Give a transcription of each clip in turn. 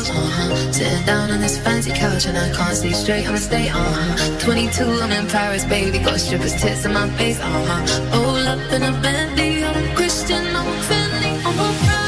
walls, Sitting down on this fancy couch and I can't see straight, I'ma stay, 22, I'm in Paris, baby, got strippers' tits in my face, Roll up in a Bentley, I'm a Christian, I'm a Fendi, I'm a Prada.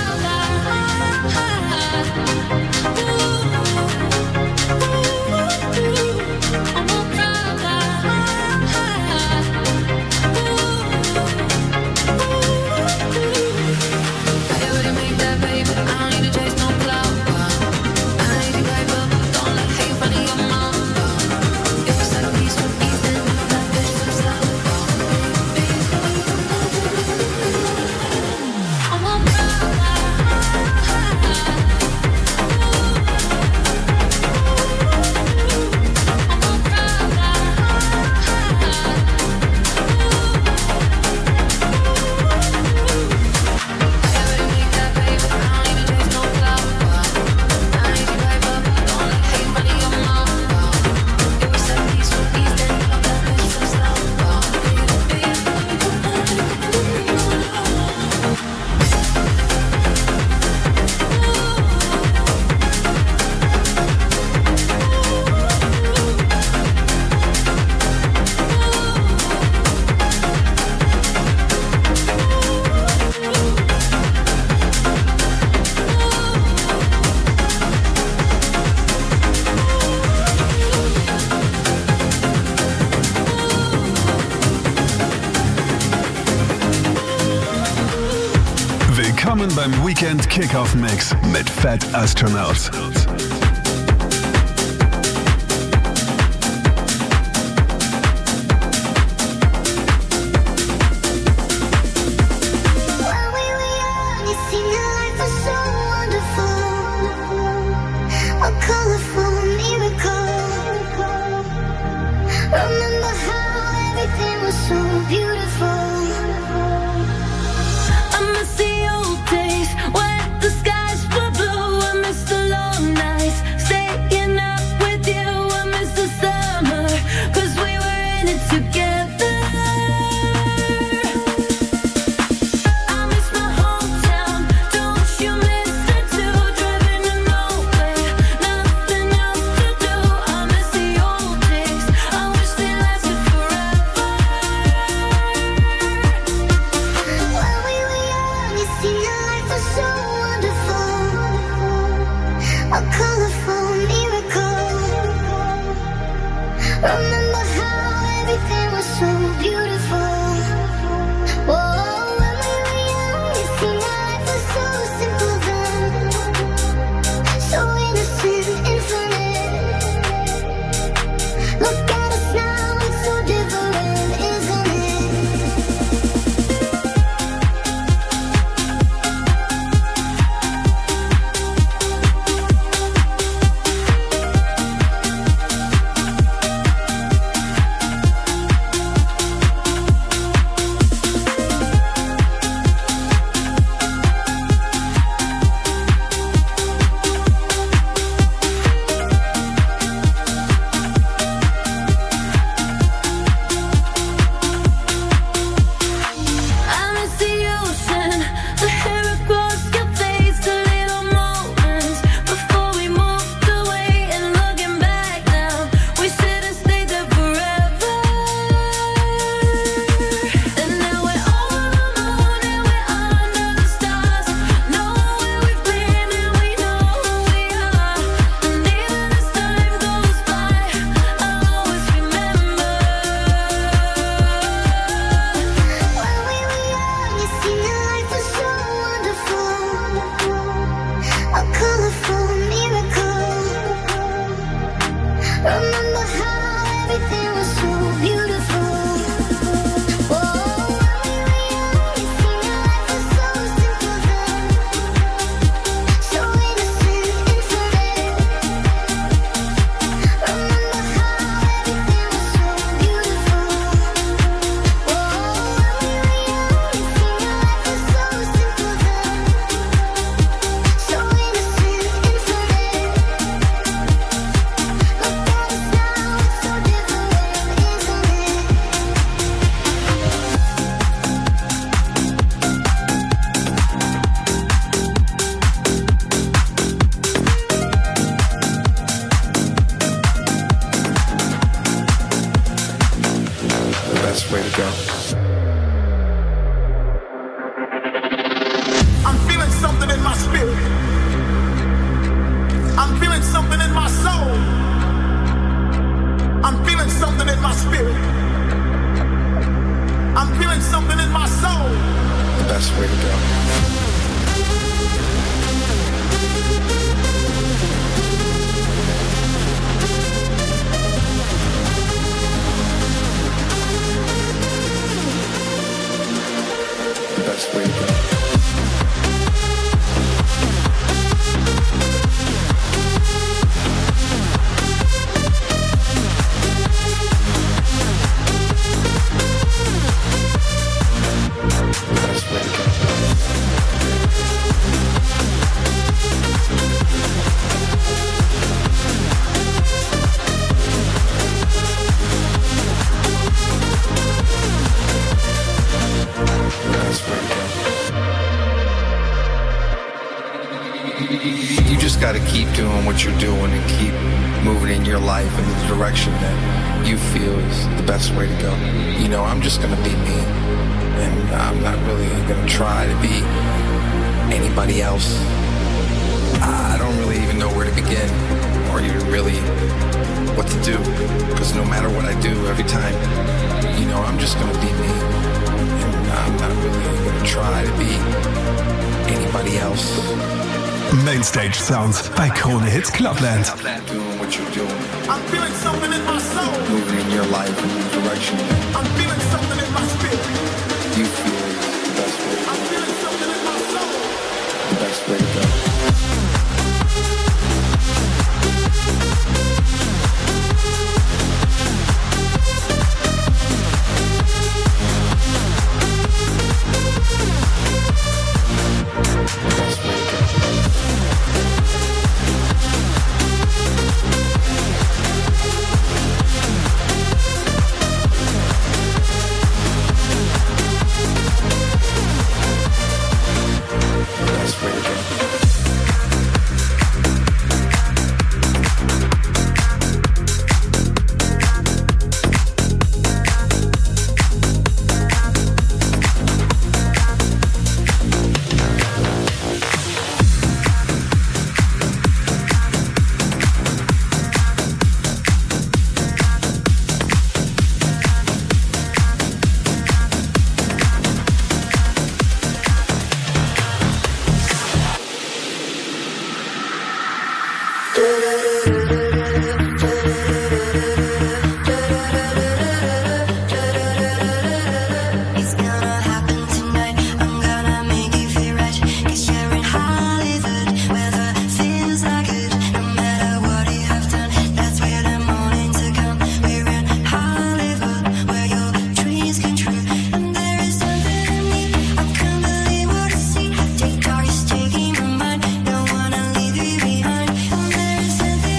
Willkommen beim Weekend Kickoff Mix mit Fat Astronauts. Days when the skies were blue, I miss the long nights. way to go. I'm feeling something in my spirit. I'm feeling something in my soul. I'm feeling something in my spirit. I'm feeling something in my soul. The best way to go. The best way to go. You just got to keep doing what you're doing and keep moving in your life in the direction that you feel is the best way to go. You know, I'm just going to be me, and I'm not really going to try to be anybody else. I don't really even know where to begin or even really what to do, because no matter what I do, every time, you know, I'm just going to be me, and I'm not really going to try to be anybody else. Mainstage Sounds bei Krone Hits Clubland. Doing what you're doing. I'm feeling something in my soul. Moving in your life in the direction I'm feeling something in my spirit. you feel is the best way. I'm feeling something in my soul. The best way to go. Taking my mind, don't wanna leave you behind.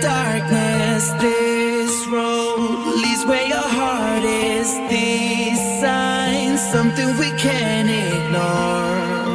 darkness, this road leads where your heart is. These signs, something we can't ignore.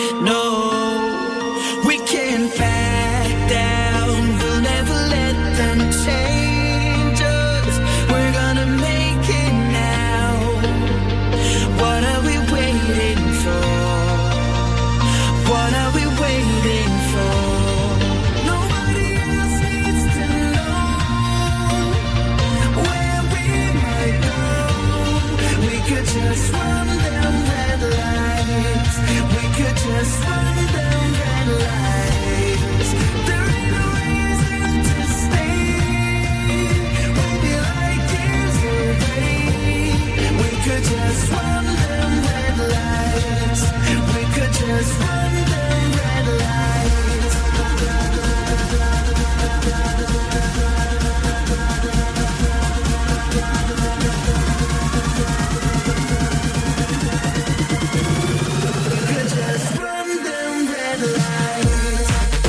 No, we can't back down. We'll never let them change us. We're gonna make it now. What are we waiting for? What are we waiting for? Nobody else needs to know where we might go. We could just run them red lights. We could just run them red lights. There ain't no reason to stay. We'll be like years away. We could just run them red lights. We could just run them red lights. We could just run them red lights.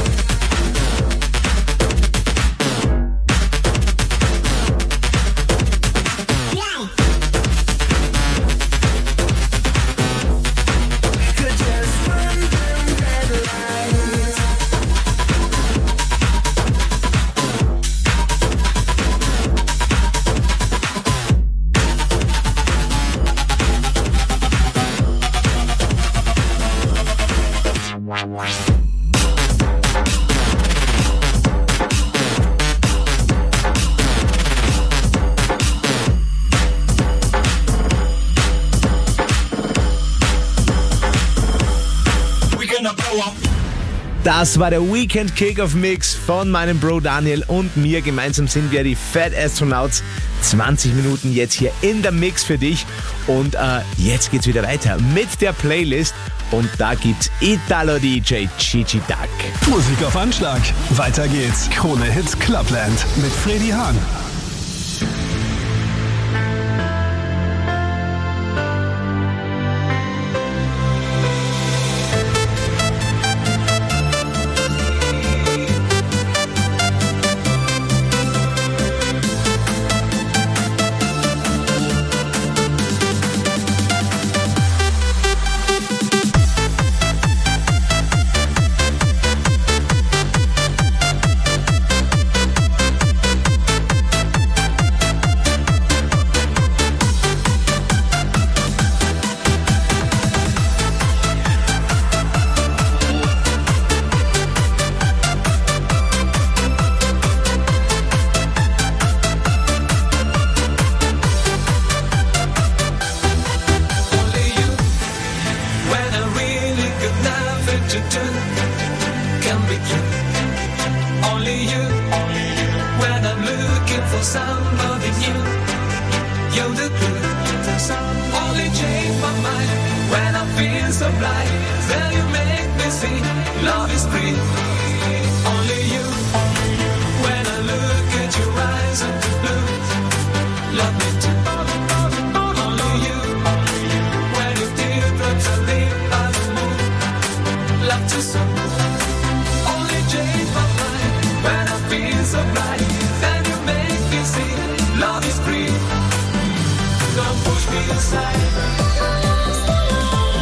We could just run them red lights. Das war der Weekend Kickoff Mix von meinem Bro Daniel und mir. Gemeinsam sind wir die Fat Astronauts. 20 Minuten jetzt hier in der Mix für dich. Und jetzt geht's wieder weiter mit der Playlist. Und da gibt's Italo DJ Gigi Duck. Musik auf Anschlag. Weiter geht's. Krone Hits Clubland mit Freddy Hahn.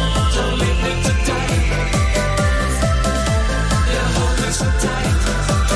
Don't leave me to die. Yeah, hold me so tight.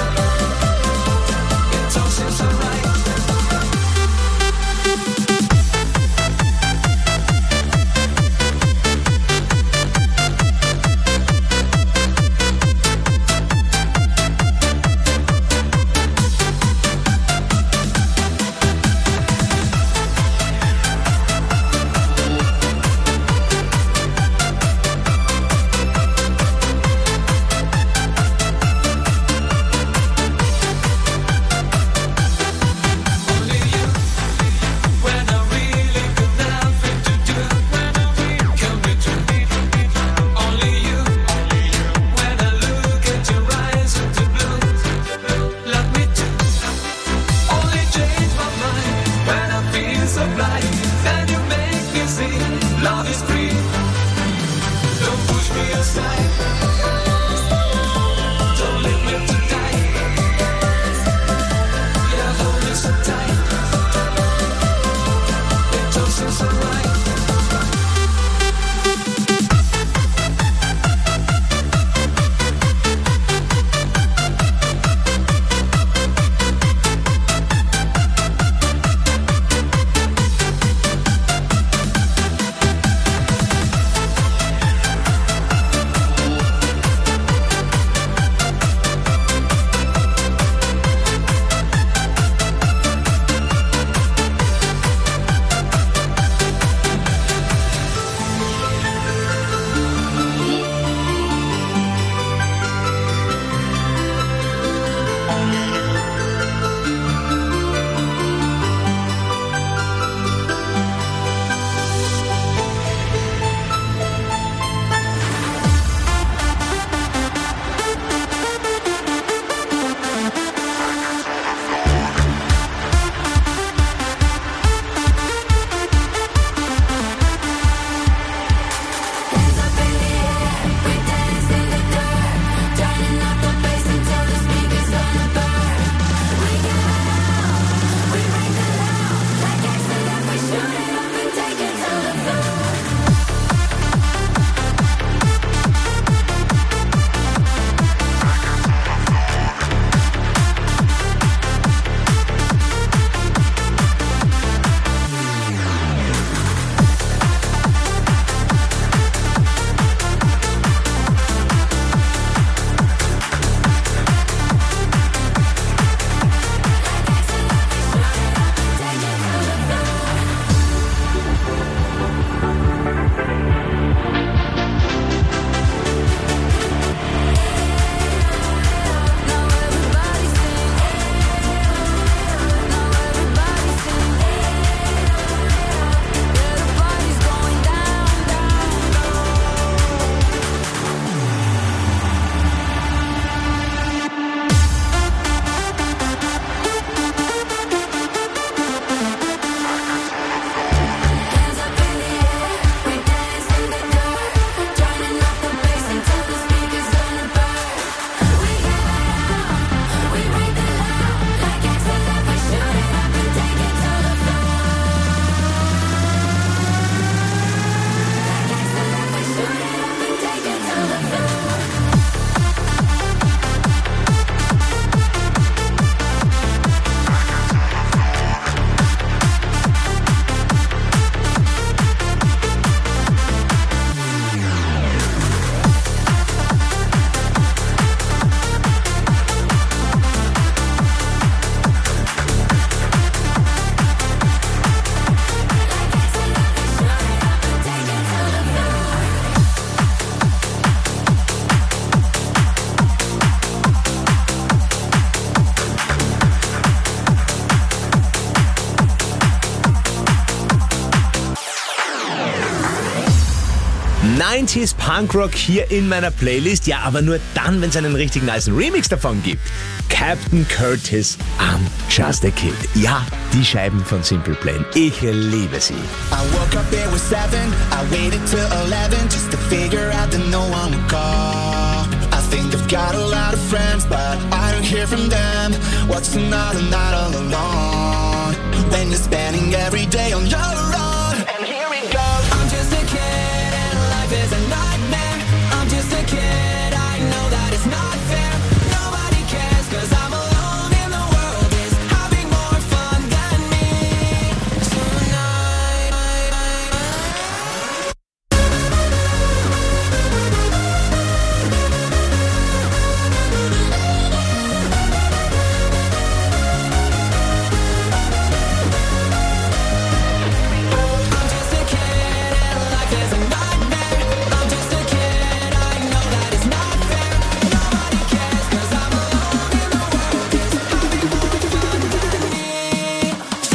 90s Punkrock hier in meiner Playlist. Ja, aber nur dann, wenn es einen richtig nicen Remix davon gibt. Captain Curtis, I'm Just a Kid. Ja, die Scheiben von Simple Plan. Ich liebe sie. I woke up, it was 7. I waited till 11 just to figure out that no one would call. I think I've got a lot of friends, but I don't hear from them. What's another night all alone? When you're spending every day on your own. And here it goes. I'm just a kid and life is a nightmare. I'm just a kid, I know that it's not fair. Nobody cares 'cause I'm alone and the world is having more fun than me tonight. I'm just a kid and life is a nightmare. I'm just a kid, I know that it's not fair. Nobody cares 'cause I'm alone and the world is having more fun than me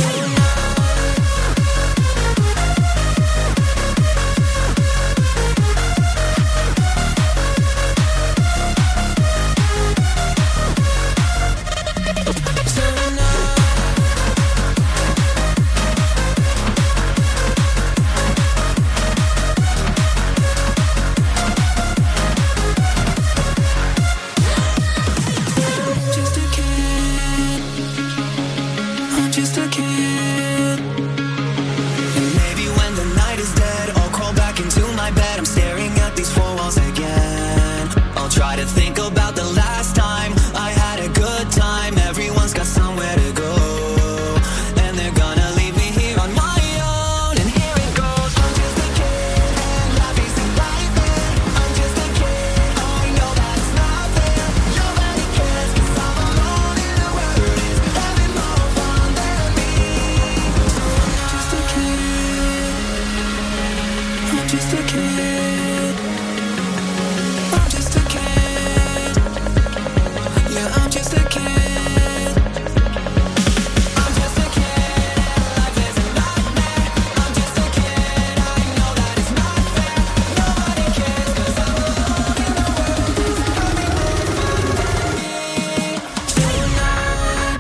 Just a kid. I'm just a kid. And maybe when the night is dead, I'll crawl back into my bed. I'm staring at these four walls again. I'll try to think about the last time I had a good time. Everyone's got somewhere to go, and they're gonna leave me here on my own. And here it goes. I'm just a kid, and life isn't right there. I'm just a kid, I know that it's not fair. Nobody cares 'cause I'm alone and the world is having more fun than me. I'm just a kid. I'm just a kid. I'm just a kid. Yeah, I'm just a kid. I'm just a kid and life is a nightmare. I'm just a kid, I know that it's not fair. Nobody cares 'cause I'm alone and the world is having more fun than me tonight.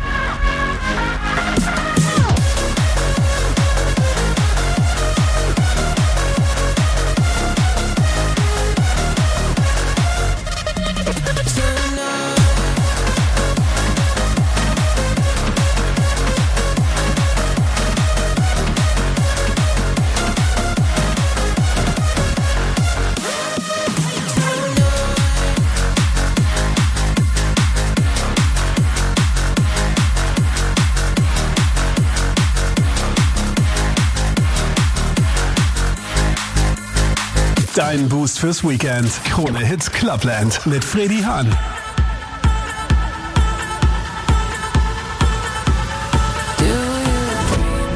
Dein Boost fürs Weekend. Krone Hits Clubland mit Freddy Hahn. Do you dream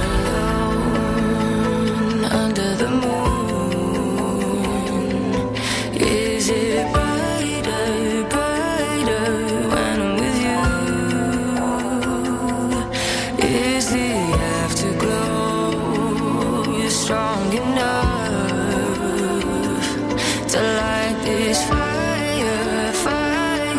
alone under the moon? Is it brighter, brighter when I'm with you? Is the afterglow strong enough to light this fire, fire?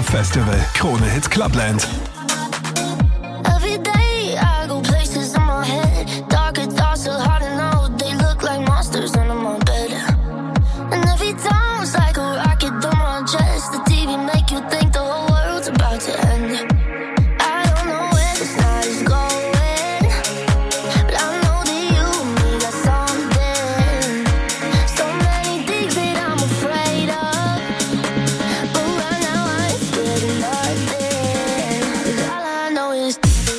Club Festival. Krone Hits Clubland. Every day I go places in my head. Darker thoughts are hard to know. They look like monsters under my bed. And every time it's like a rocket through my chest. The TV make you think the whole world's about to end. I don't know where this night is going, but I know that you and me got something. So many things that I'm afraid of, but right now I ain't scared of nothing. 'Cause all I know is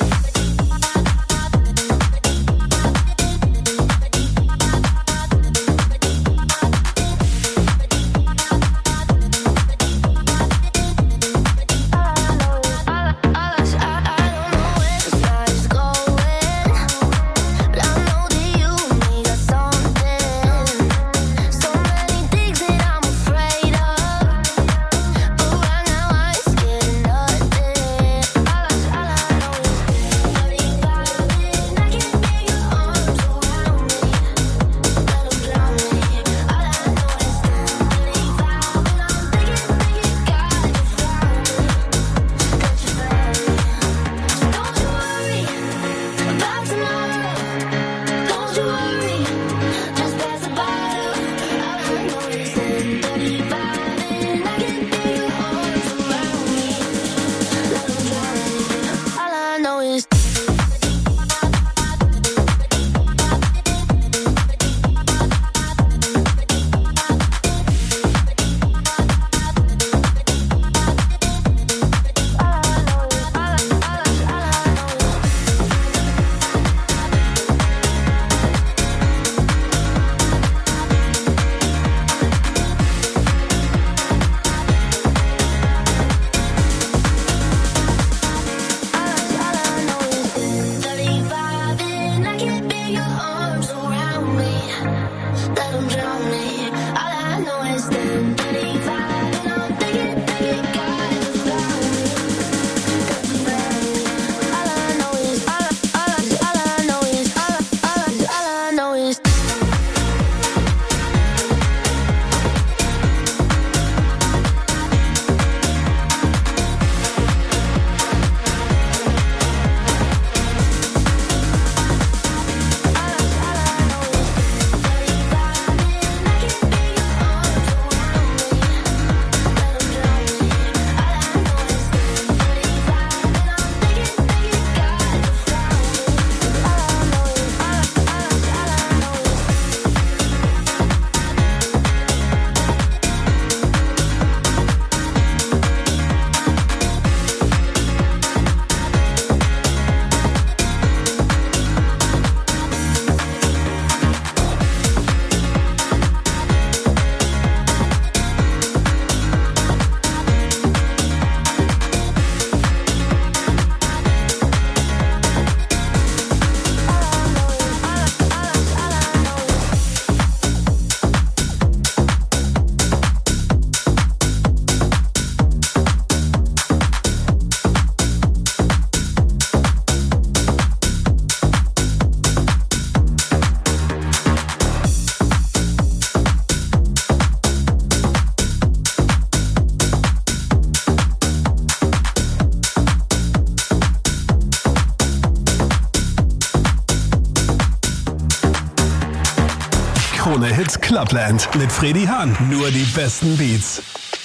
Krone Hits Clubland mit Freddy Hahn. Nur die besten Beats.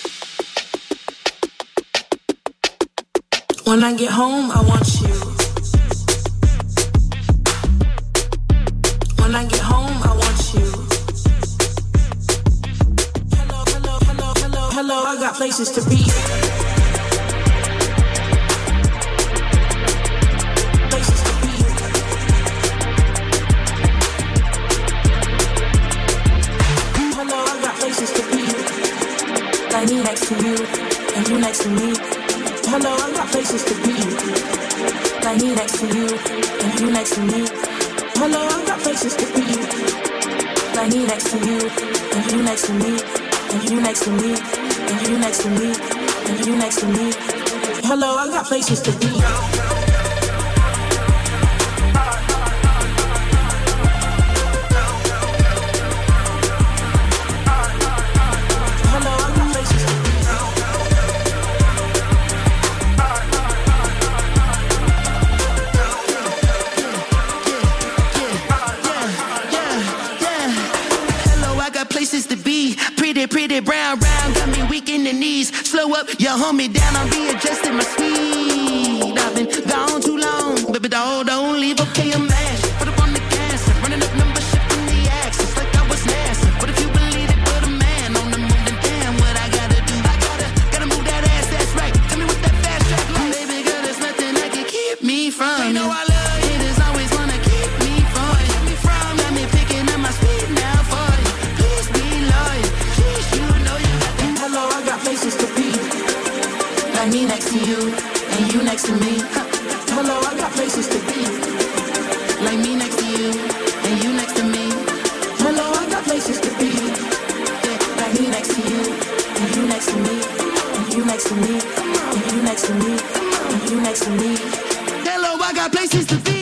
When I get home, I want you. When I get home, I want you. Hello, hello, hello, hello, hello. I got places to be. Places to be. Hello, I got places to be. I need next to you, and you next to me. Hello, I got places to be. I need next to you, and you next to me. Hello, I got places to be. I need next to you, and you next to me, and you next to me, and you next to me, and you next to me. Hello, I got places to be. Hello, I got places to be. up, you hold me down, I'm readjusting my speed. I've been gone too long, baby doll, don't leave, okay, I'm mash. Put up on the gas, running up numbers, shifting the axis like I was NASA. But if you believe it, put a man on the moon, then damn, what I gotta do? I gotta move that ass, that's right. Tell me what that fast track like. Baby girl, there's nothing that can keep me from you. Know I love you. Haters always wanna keep me from you. Got me picking up my speed now for you. Please be loyal. Please, you know you got that. Hello, I got places to be. Like me next to you, and you next to me. Hello, I got places to be. Like me next to you, and you next to me. Hello, I got places to be. Like me next to you, and you next to me. And you next to me, and you next to me. And you next to me. Hello, I got places to be.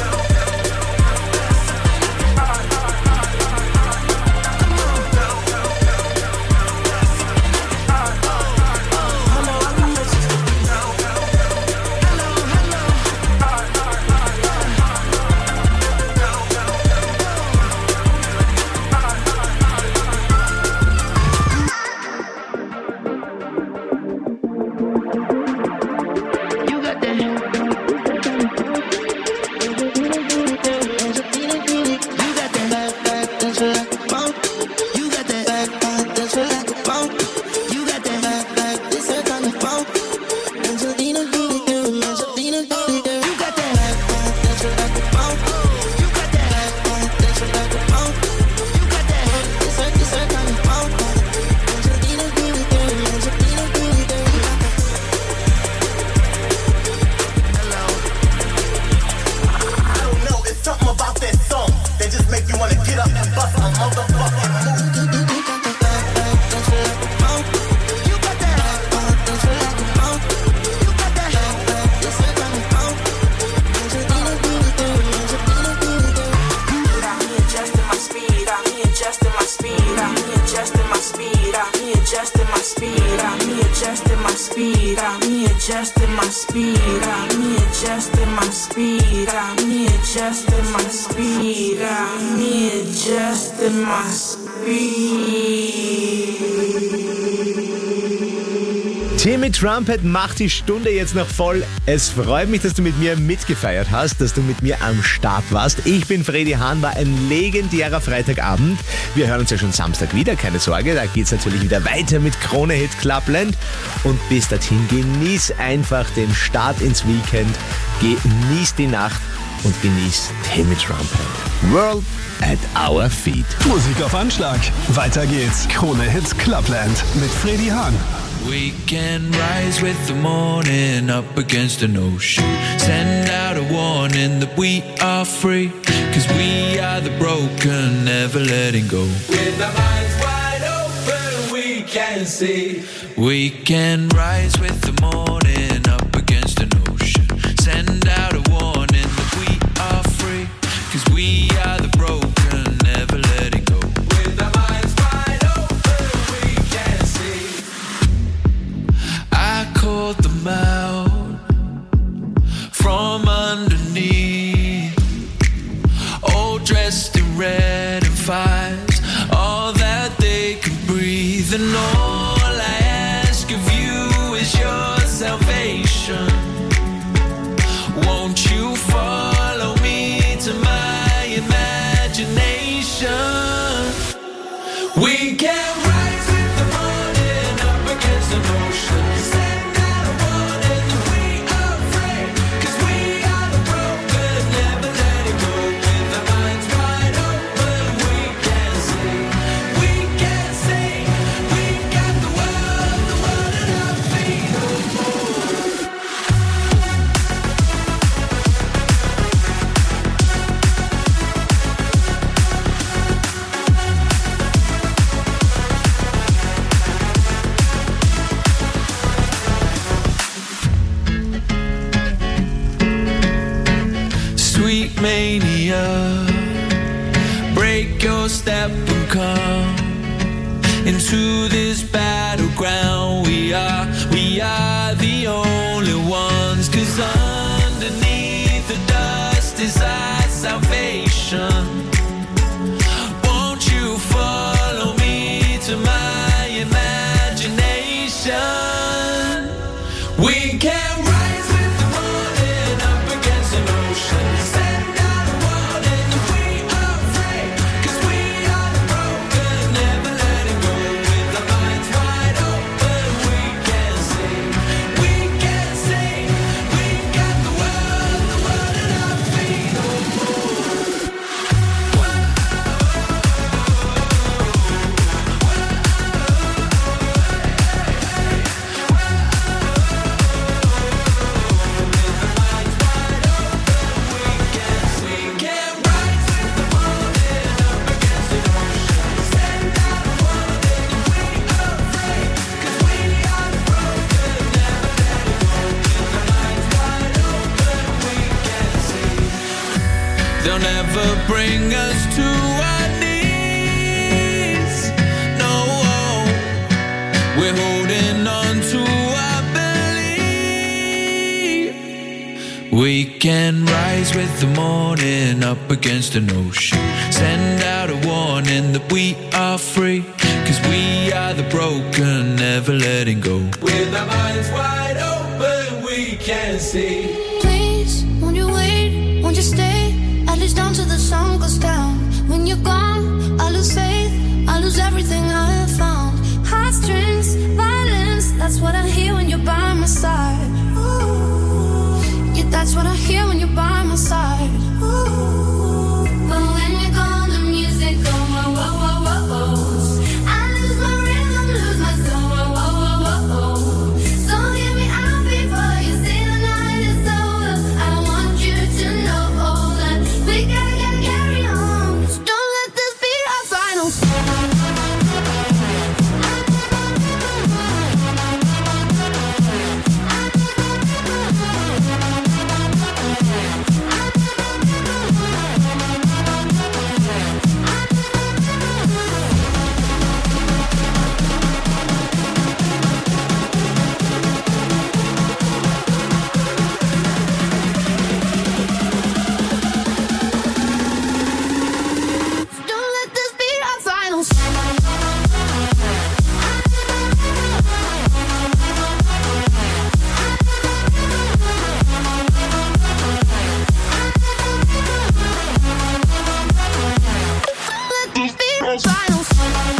Timmy Trumpet macht die Stunde jetzt noch voll. Es freut mich, dass du mit mir mitgefeiert hast, dass du mit mir am Start warst. Ich bin Freddy Hahn, war ein legendärer Freitagabend. Wir hören uns ja schon Samstag wieder, keine Sorge. Da geht's natürlich wieder weiter mit Krone Hit Clubland. Und bis dorthin genieß einfach den Start ins Weekend. Genieß die Nacht und genieß Timmy Trumpet. World at our feet. Musik auf Anschlag. Weiter geht's. Krone Hit Clubland mit Freddy Hahn. We can rise with the morning up against an ocean. Send out a warning that we are free. Cause we are the broken, never letting go. With our minds wide open, we can see. We can rise with the morning up against an ocean. Send out a warning that we are free. Cause we are the broken, never letting go. With our minds wide open, we can see. I called them out from underneath, all dressed in red and fires, all that they can breathe. And all I ask of you is your salvation. Won't you follow me to my imagination? We can rise with the morning up against an ocean. Send out a warning that we are free. Cause we are the broken, never letting go. With our minds wide open, we can see. We can see. We've got the world at our feet. Oh, oh. Sweet mania, break your step and come into this battleground. We are the only ones. Cause underneath the dust is our salvation. Won't you follow me to my imagination? never bring us to our knees. No, we're holding on to our belief. We can rise with the morning up against an ocean, send out a warning that we are free, 'cause we are the broken, never letting go. With our minds wide open, we can see. Please, won't you wait, won't you stay, at least down till the sun goes down. When you're gone, I lose faith, I lose everything I have found. Heartstrings, violence, that's what I hear when you're by my side. Yeah, that's what I hear when you're by my side. But when you're gone, the music goes, whoa, whoa, whoa, whoa. I lose my rhythm, lose my soul, whoa, whoa, whoa, whoa. So hear me out before you say the night is over. I want you to know that we gotta carry on. So don't let this be our final song. Don't let this be our final song. Let this be our final song.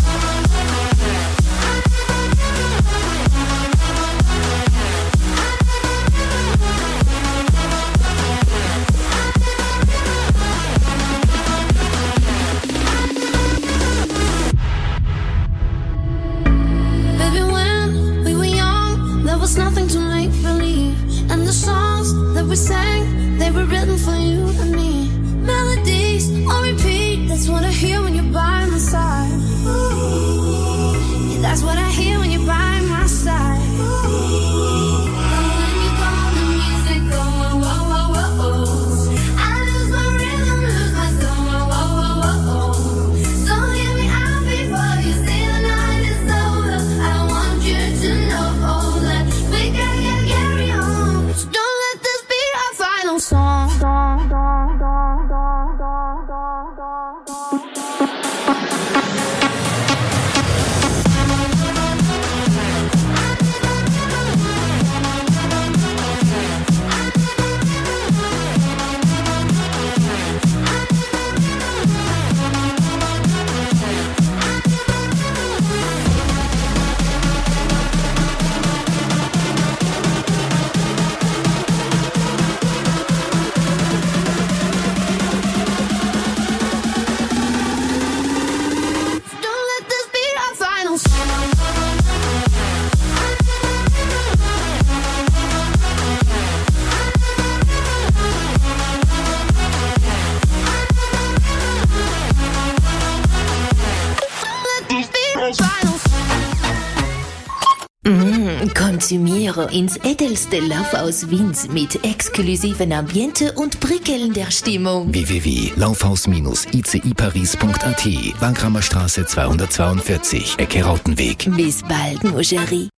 Baby, when we were young, there was nothing to make believe. And the songs that we sang, they were written for you and me. Melodies on repeat, that's what I hear when you're by my side. Yeah, that's what I hear when you're by my side. And when you're gone, the music goes, whoa, whoa, whoa, whoa. I lose my rhythm, lose my soul, whoa, whoa, whoa, whoa. So hear me out before you say the night is over. I want you to know that we gotta carry on. So don't let this be our final song. Don't let this be our final song. Let this be our final song. Konsumiere ins edelste Laufhaus Wiens mit exklusiven Ambiente und prickelnder Stimmung. www.laufhaus-iciparis.at, Wagramer Straße 242, Ecke Rautenweg. Bis bald, mon chéri.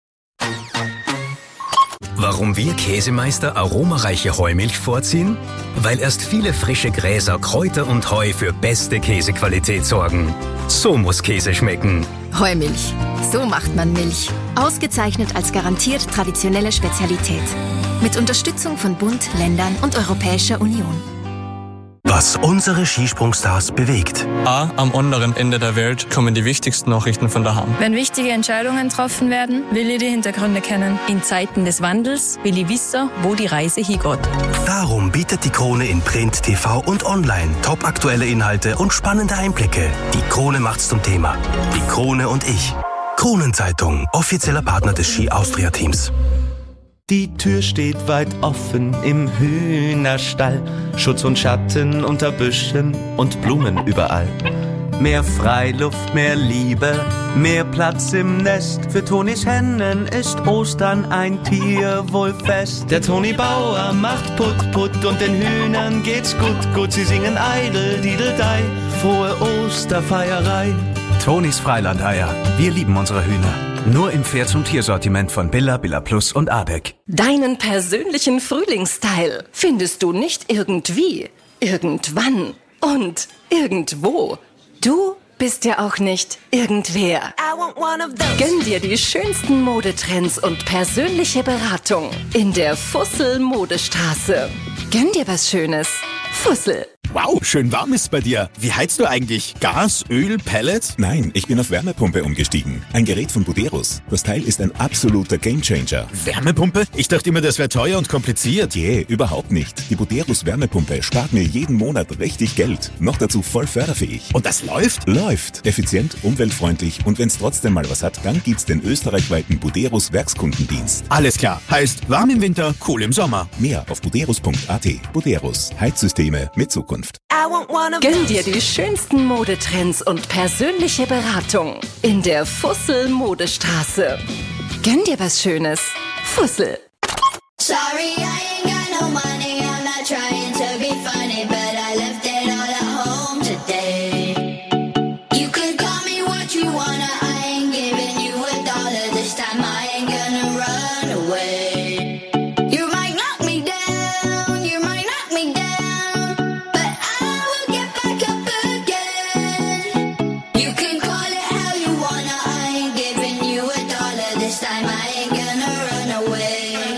Warum wir Käsemeister aromareiche Heumilch vorziehen? Weil erst viele frische Gräser, Kräuter und Heu für beste Käsequalität sorgen. So muss Käse schmecken. Heumilch. So macht man Milch. Ausgezeichnet als garantiert traditionelle Spezialität. Mit Unterstützung von Bund, Ländern und Europäischer Union. Was unsere Skisprungstars bewegt. Am anderen Ende der Welt kommen die wichtigsten Nachrichten von daheim. Wenn wichtige Entscheidungen getroffen werden, will ich die Hintergründe kennen. In Zeiten des Wandels will ich wissen, wo die Reise hingeht. Darum bietet die Krone in Print, TV und Online topaktuelle Inhalte und spannende Einblicke. Die Krone macht's zum Thema. Die Krone und ich. Kronenzeitung, offizieller Partner des Ski Austria Teams. Die Tür steht weit offen im Hühnerstall. Schutz und Schatten unter Büschen und Blumen überall. Mehr Freiluft, mehr Liebe, mehr Platz im Nest. Für Tonis Hennen ist Ostern ein Tierwohlfest. Der Toni Bauer macht Putt und den Hühnern geht's gut. Sie singen Eidel, Dideldei, frohe Osterfeierei. Tonis Freilandeier. Wir lieben unsere Hühner. Nur im Pferds- und Tiersortiment von Billa, Billa Plus und Abeck. Deinen persönlichen Frühlingsteil findest du nicht irgendwie, irgendwann und irgendwo. Du bist ja auch nicht irgendwer. Gönn dir die schönsten Modetrends und persönliche Beratung in der Fussel Modestraße. Gönn dir was Schönes. Fussel. Wow, schön warm ist bei dir. Wie heizt du eigentlich? Gas, Öl, Pellet? Nein, ich bin auf Wärmepumpe umgestiegen. Ein Gerät von Buderus. Das Teil ist ein absoluter Gamechanger. Wärmepumpe? Ich dachte immer, das wäre teuer und kompliziert. Überhaupt nicht. Die Buderus Wärmepumpe spart mir jeden Monat richtig Geld. Noch dazu voll förderfähig. Und das läuft? Läuft. Effizient, umweltfreundlich und wenn's trotzdem mal was hat, dann gibt's den österreichweiten Buderus Werkskundendienst. Alles klar. Heißt, warm im Winter, cool im Sommer. Mehr auf buderus.at. Buderus. Heizsysteme mit Zukunft. Gönn dir die schönsten Modetrends und persönliche Beratung in der Fussel Modestraße. Gönn dir was Schönes. Fussel. Sorry, I ain't got no money. I'm not trying to be funny, but I left it all at home today. You can call me what you wanna. I ain't giving you $1 this time. I ain't gonna run away. You might knock me down, you might knock me down, but I will get back up again. You can call it how you wanna. I ain't giving you $1 this time. I ain't gonna run away.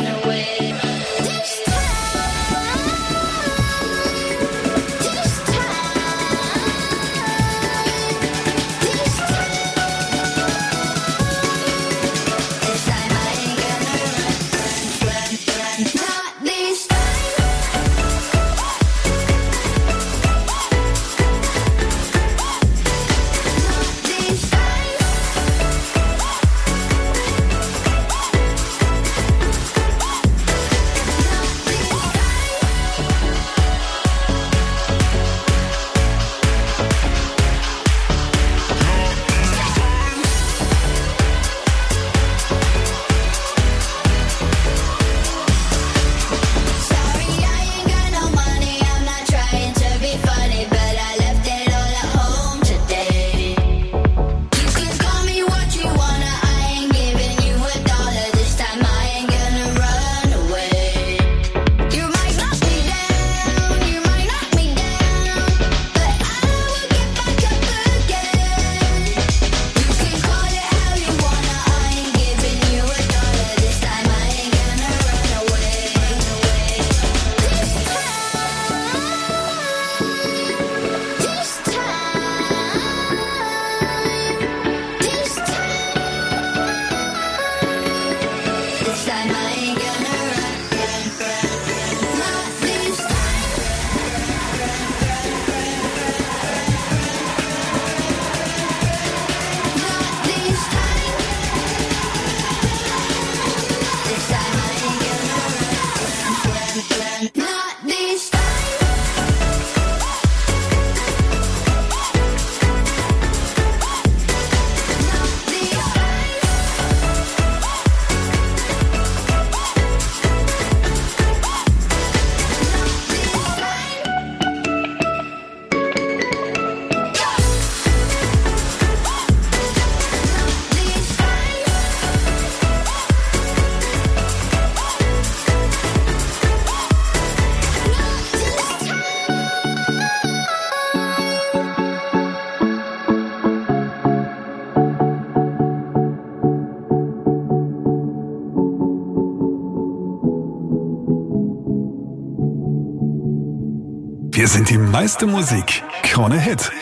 Wir sind die meiste Musik. Krone Hit.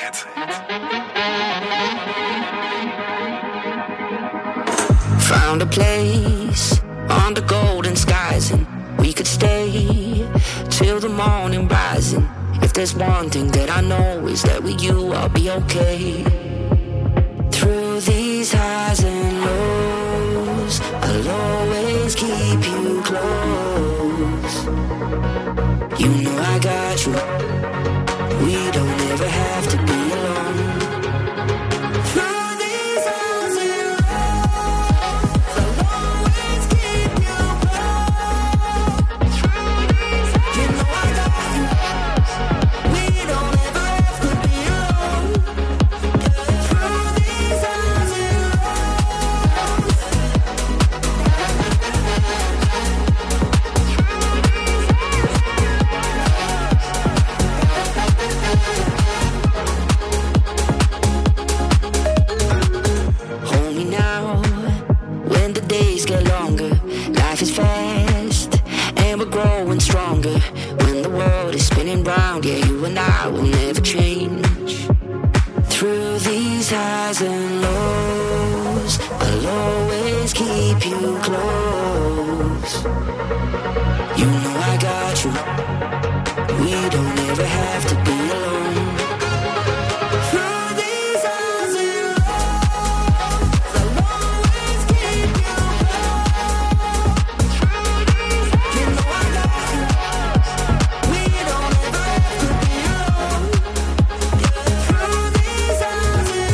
Found a place under golden skies and we could stay till the morning rising. If there's one thing that I know is that with you I'll be okay. Through these highs and lows, I'll always keep you close. You know I got you. We don't ever have to be alone. we're growing stronger. When the world is spinning round, yeah, you and I will never change. Through these highs and lows, I'll always keep you close. You know I got you. We don't ever have to be alone. Through these highs and lows, I'll always keep you close. You know I got you. We don't ever have to be alone. Through these highs and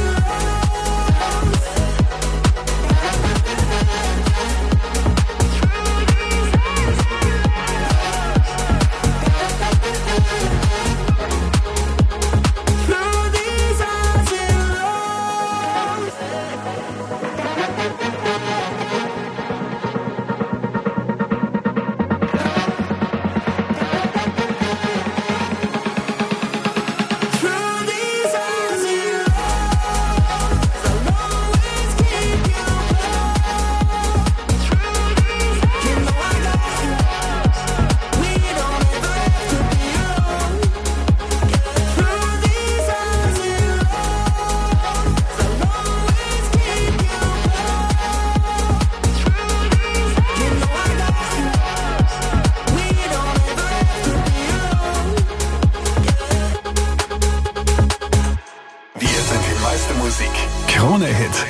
Krone-Hit.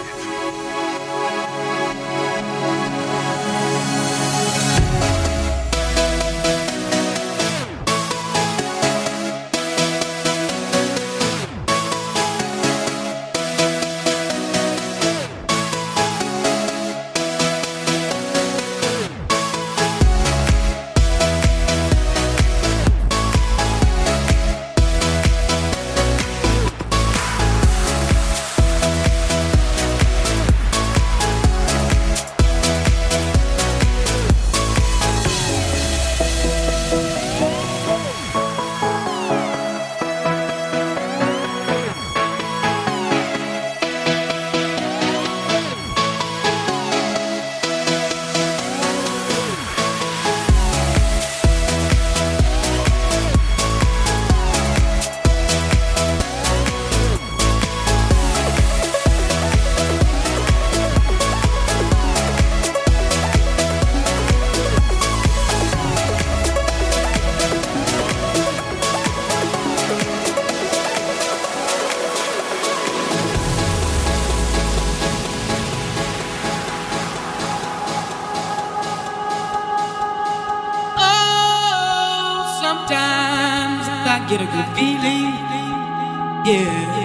Get a good feeling, yeah.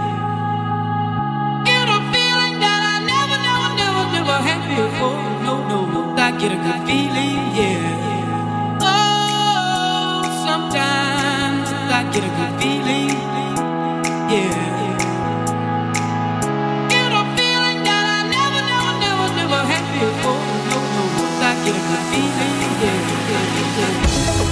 Get a feeling that I never had before. No, I get a good feeling, yeah. Oh, sometimes I get a good feeling, yeah. Get a feeling that I never had before. No, I get a good feeling, yeah.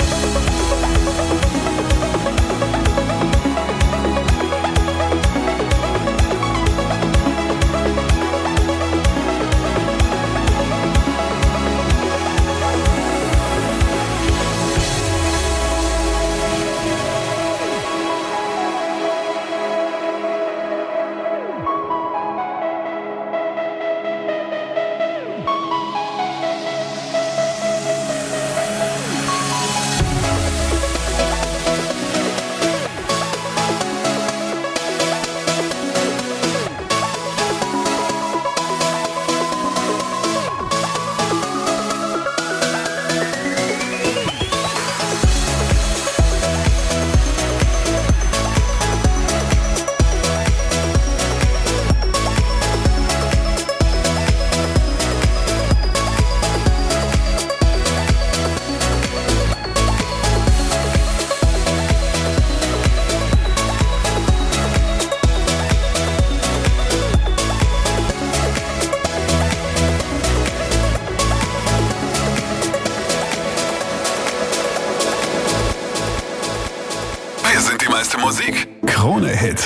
Musik. Krone-Hit.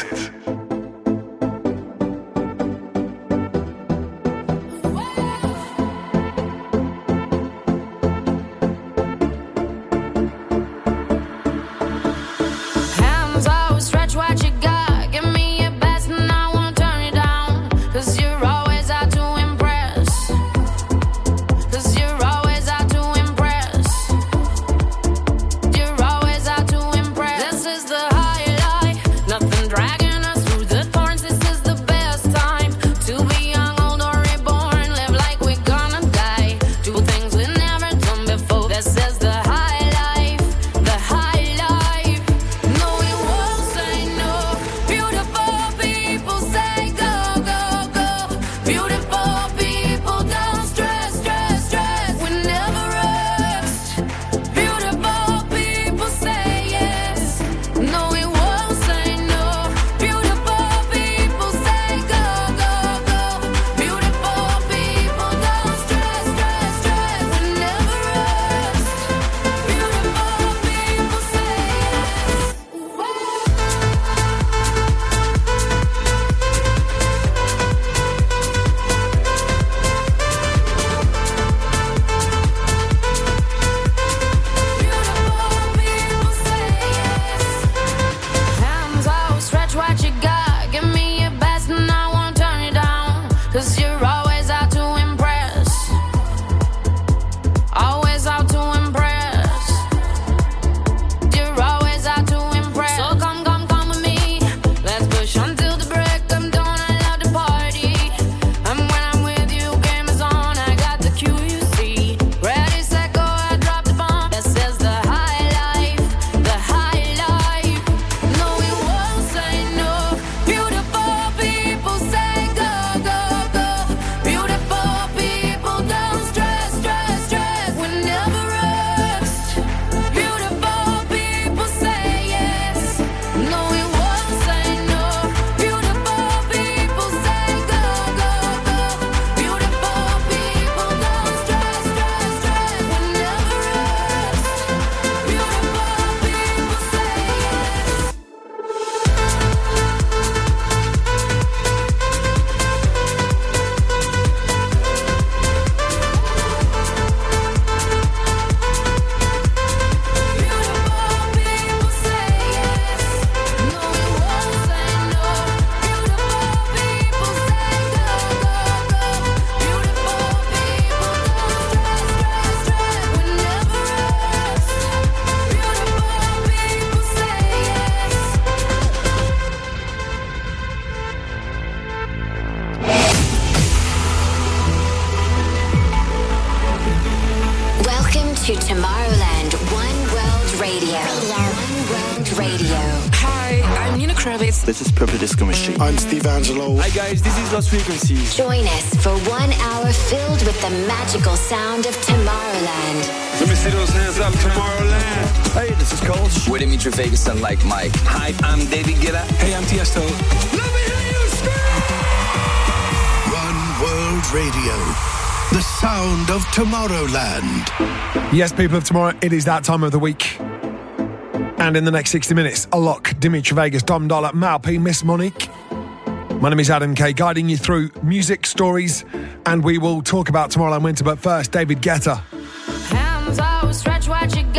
Tomorrowland, One World Radio. One World Radio. Hi, I'm Nina Kravitz. This is Purple Disco Machine. I'm Steve Angelo. Hi guys, this is Lost Frequencies. Join us for 1 hour filled with the magical sound of Tomorrowland. Let me see those hands up, Tomorrowland. Hey, this is Coach. We're Dimitri Vegas and Like Mike. Hi, I'm David Guetta. Hey, I'm Tiesto. Let me hear you scream! One World Radio. The sound of Tomorrowland. Yes, people of tomorrow, it is that time of the week. And in the next 60 minutes, Alok, Dimitri Vegas, Dom Dollar, Mal P, Miss Monique. My name is Adam K, guiding you through music stories, and we will talk about Tomorrowland Winter. But first, David Guetta. Hands out, stretch what you got.